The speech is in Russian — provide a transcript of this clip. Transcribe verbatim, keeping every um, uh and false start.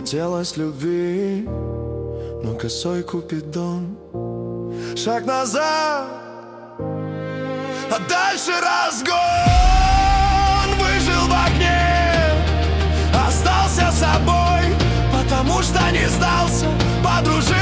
Хотелось любви, но косой Купидон. Шаг назад, а дальше разгон. Выжил в огне, остался собой, потому что не сдался, подружился